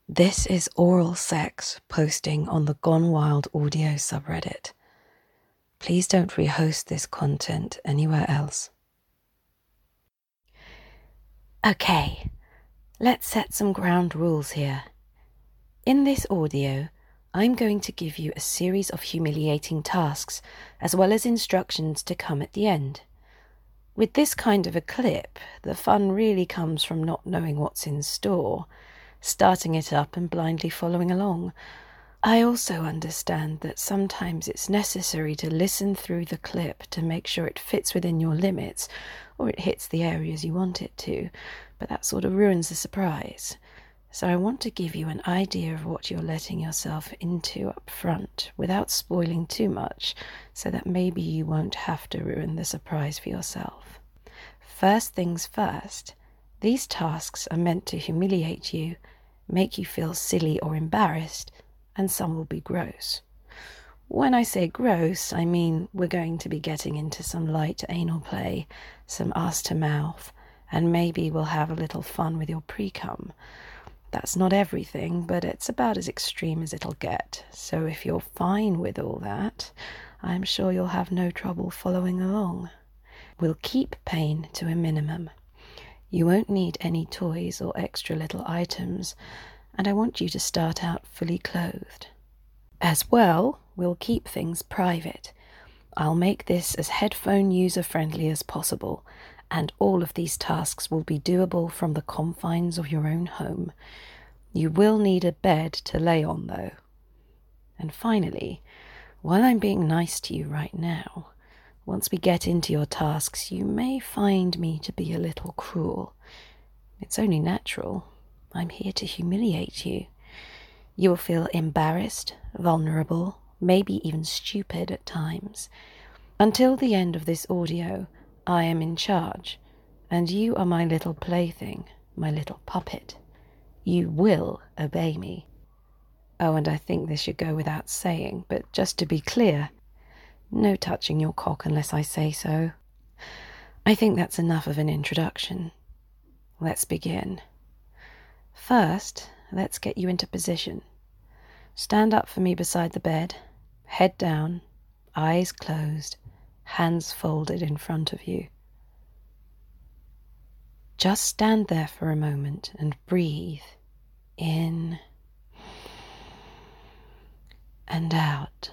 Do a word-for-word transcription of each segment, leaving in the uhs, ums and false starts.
This is oral sex posting on the Gone Wild audio subreddit. Please don't rehost this content anywhere else. Okay, let's set some ground rules here. In this audio, I'm going to give you a series of humiliating tasks, as well as instructions to come at the end. With this kind of a clip, the fun really comes from not knowing what's in store, starting it up and blindly following along. I also understand that sometimes it's necessary to listen through the clip to make sure it fits within your limits, or it hits the areas you want it to, but that sort of ruins the surprise. So I want to give you an idea of what you're letting yourself into up front without spoiling too much, so that maybe you won't have to ruin the surprise for yourself. First things first, these tasks are meant to humiliate you, make you feel silly or embarrassed, and some will be gross. When I say gross, I mean we're going to be getting into some light anal play, some ass to mouth, and maybe we'll have a little fun with your pre-cum. That's not everything, but it's about as extreme as it'll get. So if you're fine with all that, I'm sure you'll have no trouble following along. We'll keep pain to a minimum. You won't need any toys or extra little items, and I want you to start out fully clothed. As well, we'll keep things private. I'll make this as headphone user-friendly as possible, and all of these tasks will be doable from the confines of your own home. You will need a bed to lay on, though. And finally, while I'm being nice to you right now, once we get into your tasks, you may find me to be a little cruel. It's only natural. I'm here to humiliate you. You will feel embarrassed, vulnerable, maybe even stupid at times. Until the end of this audio, I am in charge, and you are my little plaything, my little puppet. You will obey me. Oh, and I think this should go without saying, but just to be clear, no touching your cock unless I say so. I think that's enough of an introduction. Let's begin. First, let's get you into position. Stand up for me beside the bed, head down, eyes closed, hands folded in front of you. Just stand there for a moment and breathe in and out.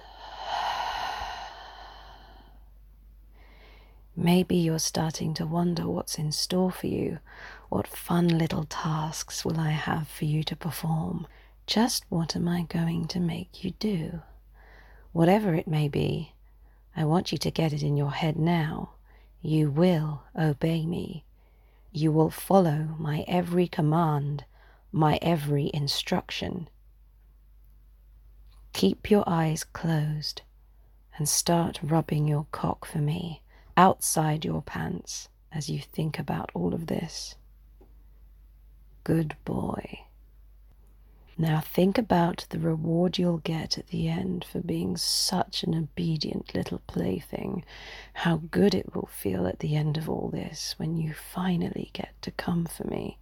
Maybe you're starting to wonder what's in store for you. What fun little tasks will I have for you to perform? Just what am I going to make you do? Whatever it may be, I want you to get it in your head now. You will obey me. You will follow my every command, my every instruction. Keep your eyes closed and start rubbing your cock for me outside your pants as you think about all of this. Good boy. Now think about the reward you'll get at the end for being such an obedient little plaything. How good it will feel at the end of all this when you finally get to come for me.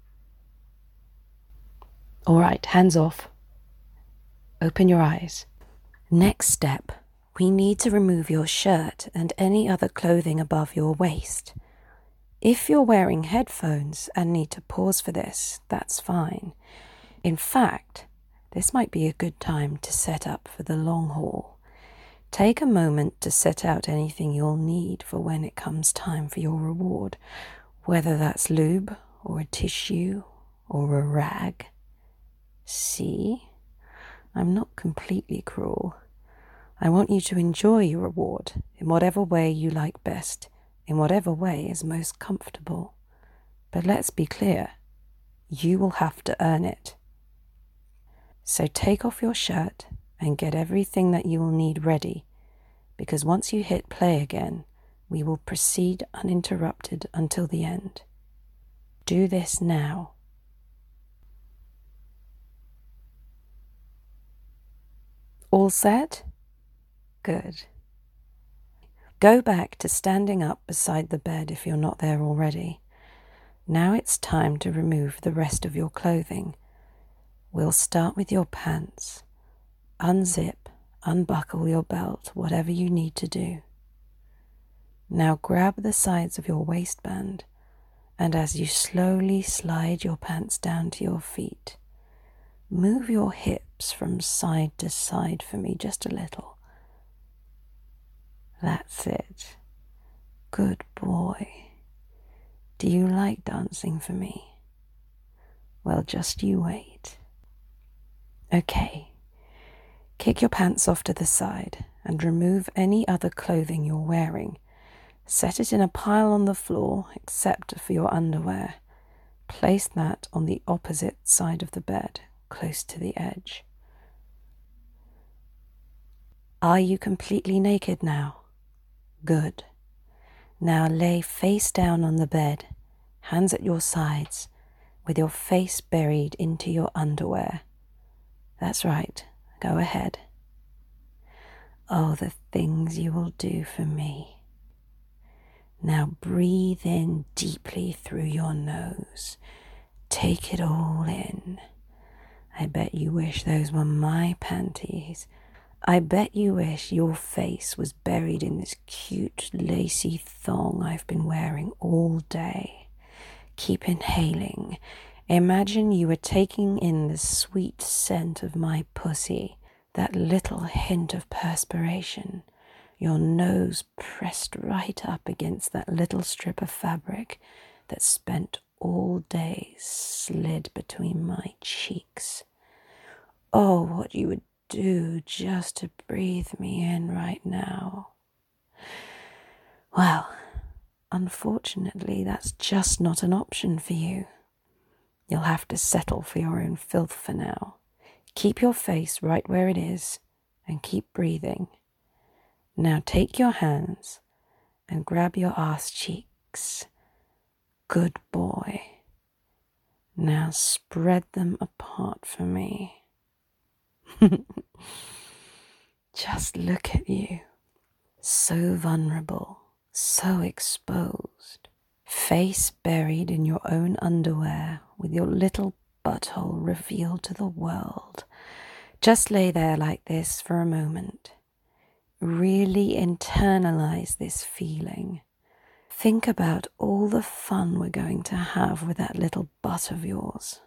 All right, hands off. Open your eyes. Next step, we need to remove your shirt and any other clothing above your waist. If you're wearing headphones and need to pause for this, that's fine. In fact, this might be a good time to set up for the long haul. Take a moment to set out anything you'll need for when it comes time for your reward, whether that's lube or a tissue or a rag. See? I'm not completely cruel. I want you to enjoy your reward in whatever way you like best, in whatever way is most comfortable. But let's be clear, you will have to earn it. So take off your shirt and get everything that you will need ready, because once you hit play again, we will proceed uninterrupted until the end. Do this now. All set? Good. Go back to standing up beside the bed if you're not there already. Now it's time to remove the rest of your clothing. We'll start with your pants. Unzip, unbuckle your belt, whatever you need to do. Now grab the sides of your waistband, and as you slowly slide your pants down to your feet, move your hips from side to side for me just a little. That's it. Good boy. Do you like dancing for me? Well, just you wait. Okay. Kick your pants off to the side and remove any other clothing you're wearing. Set it in a pile on the floor, except for your underwear. Place that on the opposite side of the bed, close to the edge. Are you completely naked now? Good. Now lay face down on the bed, hands at your sides, with your face buried into your underwear. That's right. Go ahead. Oh, the things you will do for me. Now breathe in deeply through your nose. Take it all in. I bet you wish those were my panties. I bet you wish your face was buried in this cute lacy thong I've been wearing all day. Keep inhaling. Imagine you were taking in the sweet scent of my pussy, that little hint of perspiration, your nose pressed right up against that little strip of fabric that spent all day slid between my cheeks. Oh, what you would do just to breathe me in right now. Well, unfortunately, that's just not an option for you. You'll have to settle for your own filth for now. Keep your face right where it is and keep breathing. Now take your hands and grab your ass cheeks. Good boy. Now spread them apart for me. Just look at you. So vulnerable, so exposed. Face buried in your own underwear with your little butthole revealed to the world. Just lay there like this for a moment. Really internalize this feeling. Think about all the fun we're going to have with that little butt of yours.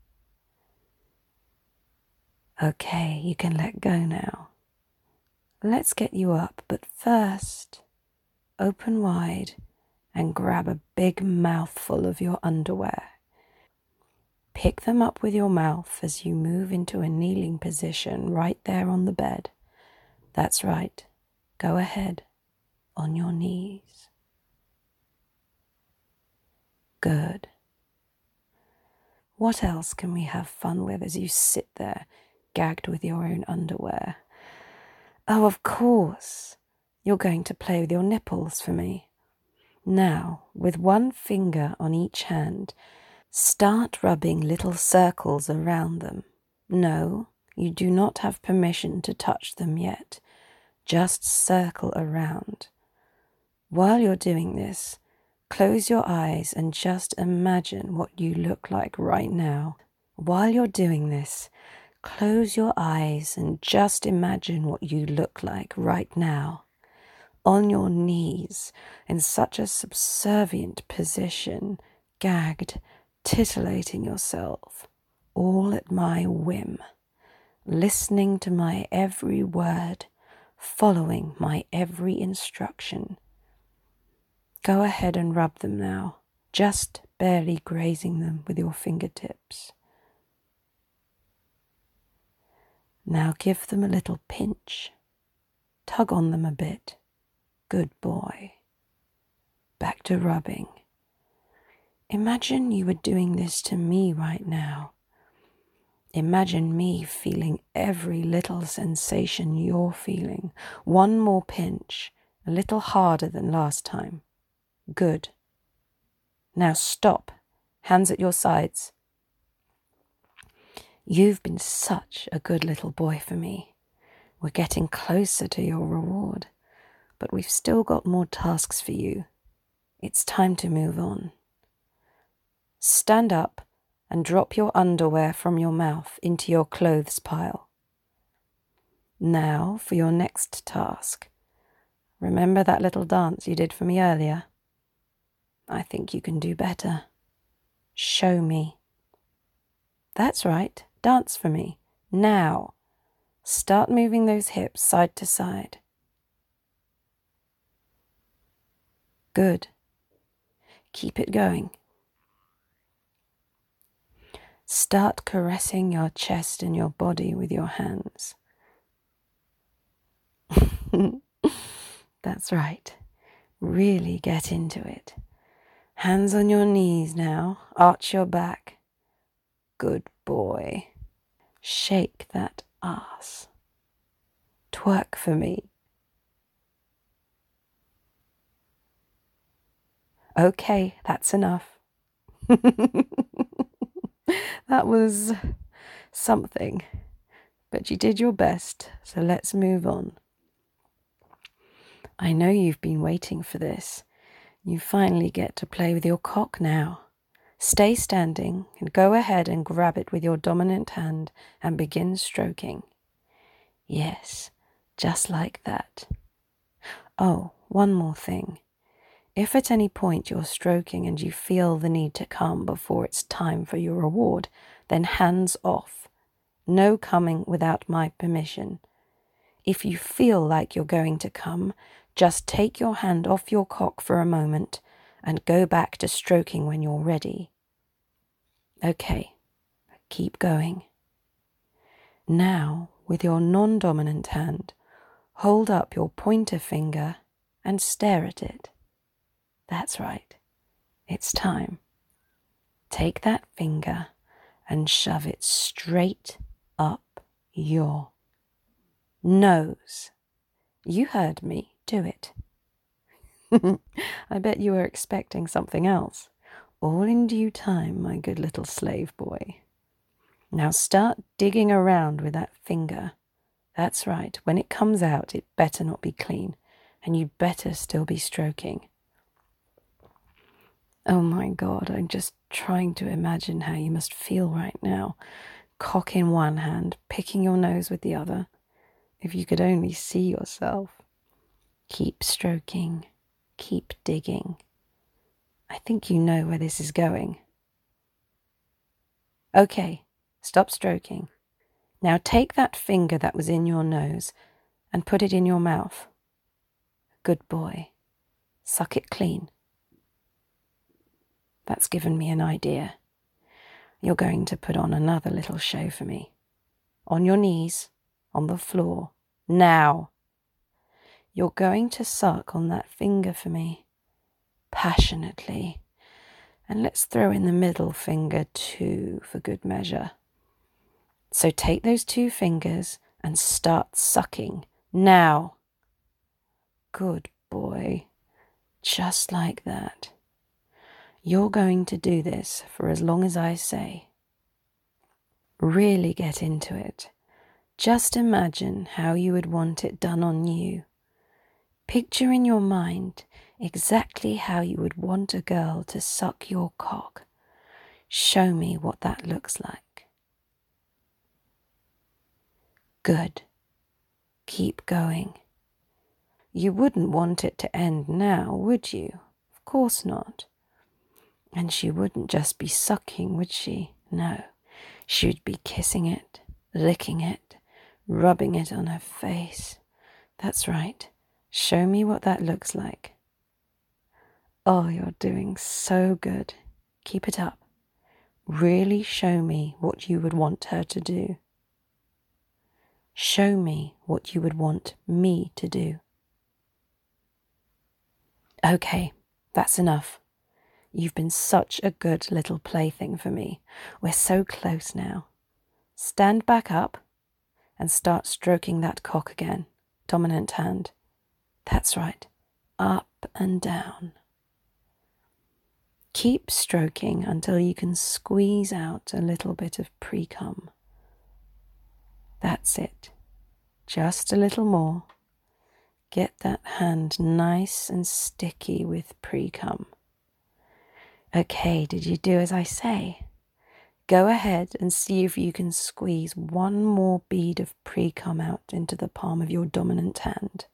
Okay, you can let go now. Let's get you up, but first, open wide and grab a big mouthful of your underwear. Pick them up with your mouth as you move into a kneeling position right there on the bed. That's right. Go ahead, on your knees. Good. What else can we have fun with as you sit there, gagged with your own underwear? Oh, of course. You're going to play with your nipples for me. Now, with one finger on each hand, start rubbing little circles around them. No, you do not have permission to touch them yet. Just circle around. While you're doing this, close your eyes and just imagine what you look like right now. While you're doing this, close your eyes and just imagine what you look like right now. On your knees, in such a subservient position, gagged, titillating yourself, all at my whim, listening to my every word, following my every instruction. Go ahead and rub them now, just barely grazing them with your fingertips. Now give them a little pinch. Tug on them a bit. Good boy. Back to rubbing. Imagine you were doing this to me right now. Imagine me feeling every little sensation you're feeling. One more pinch, a little harder than last time. Good. Now stop. Hands at your sides. You've been such a good little boy for me. We're getting closer to your reward, but we've still got more tasks for you. It's time to move on. Stand up and drop your underwear from your mouth into your clothes pile. Now for your next task. Remember that little dance you did for me earlier? I think you can do better. Show me. That's right, dance for me. Now, start moving those hips side to side. Good. Keep it going. Start caressing your chest and your body with your hands. That's right. Really get into it. Hands on your knees now. Arch your back. Good boy. Shake that ass. Twerk for me. Okay, that's enough. That was something, but you did your best, so let's move on. I know you've been waiting for this. You finally get to play with your cock now. Stay standing and go ahead and grab it with your dominant hand and begin stroking. Yes, just like that. Oh, one more thing. If at any point you're stroking and you feel the need to come before it's time for your reward, then hands off. No coming without my permission. If you feel like you're going to come, just take your hand off your cock for a moment and go back to stroking when you're ready. Okay, keep going. Now, with your non-dominant hand, hold up your pointer finger and stare at it. That's right. It's time. Take that finger and shove it straight up your nose. You heard me. Do it. I bet you were expecting something else. All in due time, my good little slave boy. Now start digging around with that finger. That's right. When it comes out, it better not be clean, and you better still be stroking. Oh my God, I'm just trying to imagine how you must feel right now. Cock in one hand, picking your nose with the other. If you could only see yourself. Keep stroking. Keep digging. I think you know where this is going. Okay, stop stroking. Now take that finger that was in your nose and put it in your mouth. Good boy. Suck it clean. That's given me an idea. You're going to put on another little show for me. On your knees, on the floor, now. You're going to suck on that finger for me, passionately. And let's throw in the middle finger too, for good measure. So take those two fingers and start sucking, now. Good boy. Just like that. You're going to do this for as long as I say. Really get into it. Just imagine how you would want it done on you. Picture in your mind exactly how you would want a girl to suck your cock. Show me what that looks like. Good. Keep going. You wouldn't want it to end now, would you? Of course not. And she wouldn't just be sucking, would she? No. She would be kissing it, licking it, rubbing it on her face. That's right. Show me what that looks like. Oh, you're doing so good. Keep it up. Really show me what you would want her to do. Show me what you would want me to do. Okay, that's enough. You've been such a good little plaything for me. We're so close now. Stand back up and start stroking that cock again. Dominant hand. That's right. Up and down. Keep stroking until you can squeeze out a little bit of pre-cum. That's it. Just a little more. Get that hand nice and sticky with pre-cum. Okay, did you do as I say? Go ahead and see if you can squeeze one more bead of pre-cum out into the palm of your dominant hand.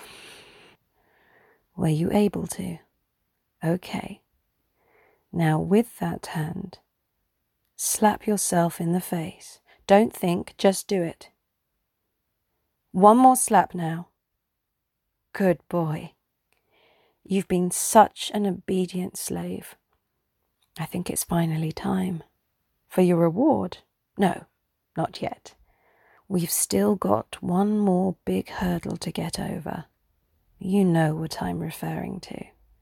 Were you able to? Okay. Now with that hand, slap yourself in the face. Don't think, just do it. One more slap now. Good boy. You've been such an obedient slave. I think it's finally time. For your reward? No, not yet. We've still got one more big hurdle to get over. You know what I'm referring to.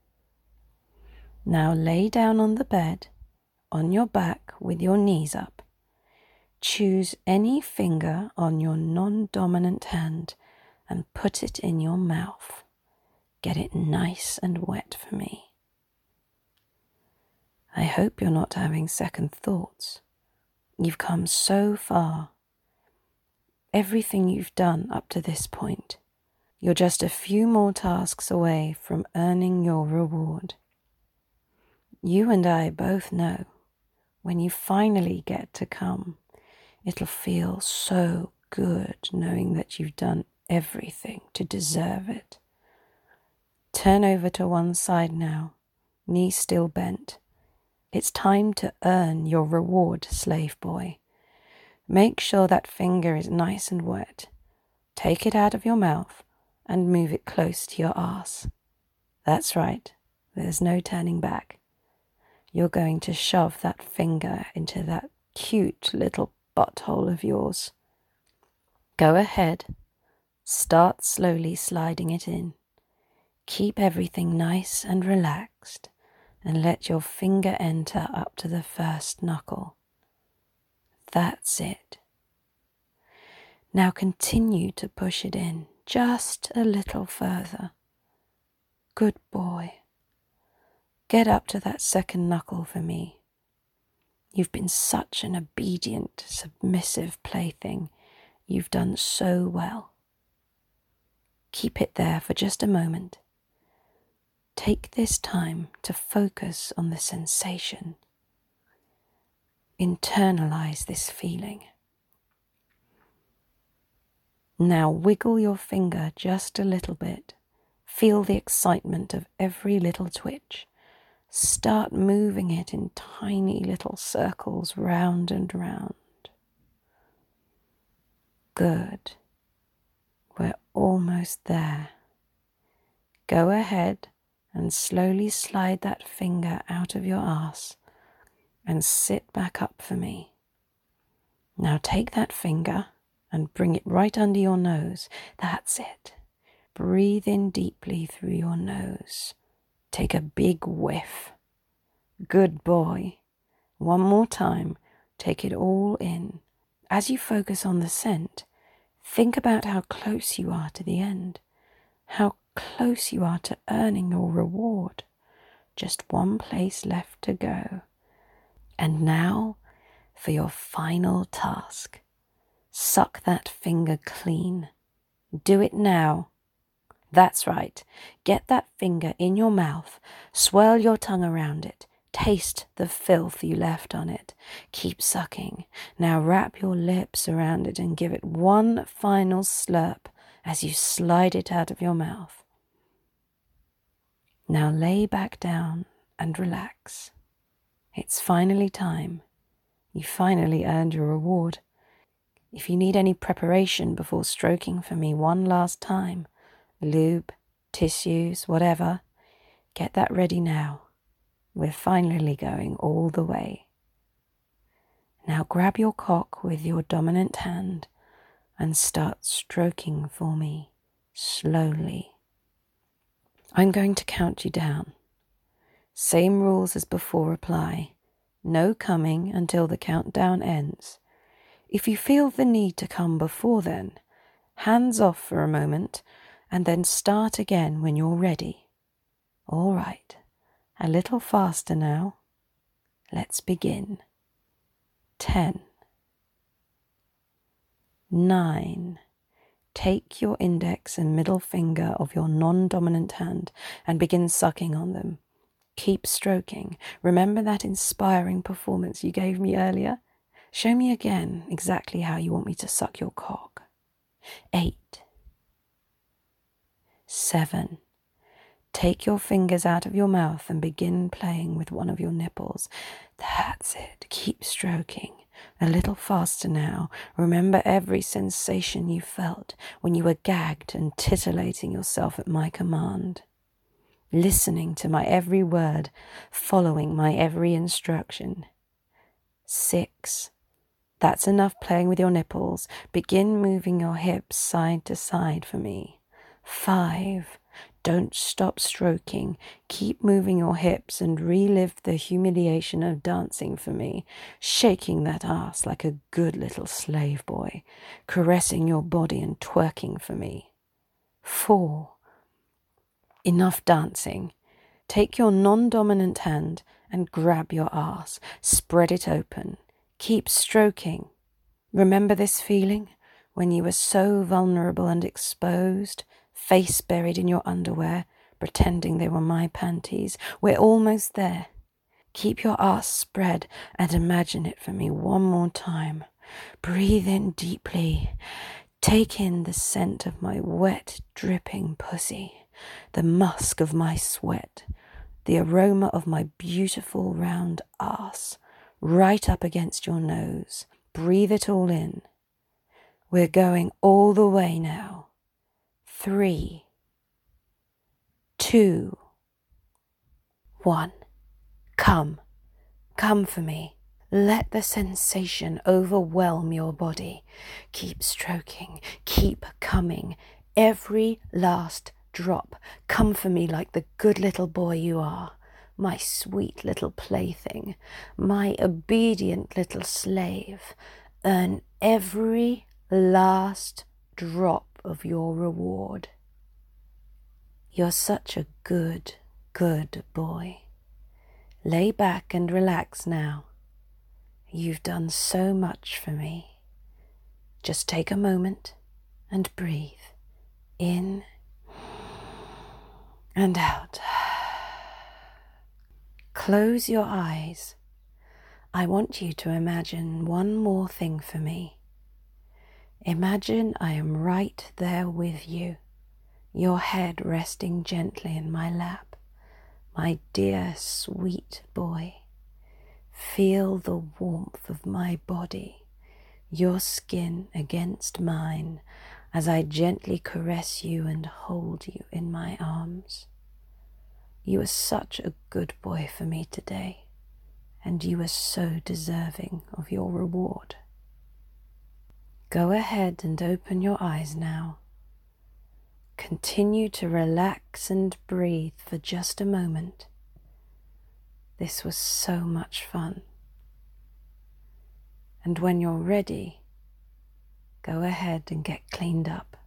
Now lay down on the bed, on your back with your knees up. Choose any finger on your non-dominant hand and put it in your mouth. Get it nice and wet for me. I hope you're not having second thoughts. You've come so far. Everything you've done up to this point. You're just a few more tasks away from earning your reward. You and I both know when you finally get to come, it'll feel so good knowing that you've done everything to deserve it. Turn over to one side now, knees still bent. It's time to earn your reward, slave boy. Make sure that finger is nice and wet. Take it out of your mouth and move it close to your arse. That's right, there's no turning back. You're going to shove that finger into that cute little butthole of yours. Go ahead, start slowly sliding it in. Keep everything nice and relaxed and let your finger enter up to the first knuckle. That's it. Now continue to push it in just a little further. Good boy. Get up to that second knuckle for me. You've been such an obedient, submissive plaything. You've done so well. Keep it there for just a moment. Take this time to focus on the sensation. Internalize this feeling. Now wiggle your finger just a little bit. Feel the excitement of every little twitch. Start moving it in tiny little circles round and round. Good. We're almost there. Go ahead and slowly slide that finger out of your arse and sit back up for me. Now take that finger and bring it right under your nose. That's it. Breathe in deeply through your nose. Take a big whiff. Good boy. One more time. Take it all in. As you focus on the scent, think about how close you are to the end. How close you are to earning your reward. Just one place left to go. And now for your final task. Suck that finger clean. Do it now. That's right. Get that finger in your mouth. Swirl your tongue around it. Taste the filth you left on it. Keep sucking. Now wrap your lips around it and give it one final slurp as you slide it out of your mouth. Now lay back down and relax. It's finally time. You finally earned your reward. If you need any preparation before stroking for me one last time, lube, tissues, whatever, get that ready now. We're finally going all the way. Now grab your cock with your dominant hand and start stroking for me, slowly. I'm going to count you down. Same rules as before apply. No coming until the countdown ends. If you feel the need to come before then, hands off for a moment and then start again when you're ready. All right, a little faster now. Let's begin. Ten. Nine. Take your index and middle finger of your non-dominant hand and begin sucking on them. Keep stroking. Remember that inspiring performance you gave me earlier? Show me again exactly how you want me to suck your cock. Eight. Seven. Take your fingers out of your mouth and begin playing with one of your nipples. That's it. Keep stroking. A little faster now. Remember every sensation you felt when you were gagged and titillating yourself at my command. Listening to my every word, following my every instruction. Six. That's enough playing with your nipples. Begin moving your hips side to side for me. Five. Don't stop stroking. Keep moving your hips and relive the humiliation of dancing for me, shaking that ass like a good little slave boy, caressing your body and twerking for me. Four. Enough dancing. Take your non-dominant hand and grab your ass. Spread it open. Keep stroking. Remember this feeling when you were so vulnerable and exposed, face buried in your underwear, pretending they were my panties? We're almost there. Keep your ass spread and imagine it for me one more time. Breathe in deeply. Take in the scent of my wet, dripping pussy, the musk of my sweat, the aroma of my beautiful round ass, right up against your nose. Breathe it all in. We're going all the way now. Three, two, one. Come, come for me. Let the sensation overwhelm your body. Keep stroking, keep coming. Every last drop. Come for me like the good little boy you are. My sweet little plaything, my obedient little slave. Earn every last drop of your reward. You're such a good, good boy. Lay back and relax now. You've done so much for me. Just take a moment and breathe in and out. Close your eyes. I want you to imagine one more thing for me. Imagine I am right there with you, your head resting gently in my lap. My dear, sweet boy, feel the warmth of my body, your skin against mine, as I gently caress you and hold you in my arms. You are such a good boy for me today, and you are so deserving of your reward. Go ahead and open your eyes now. Continue to relax and breathe for just a moment. This was so much fun. And when you're ready, go ahead and get cleaned up.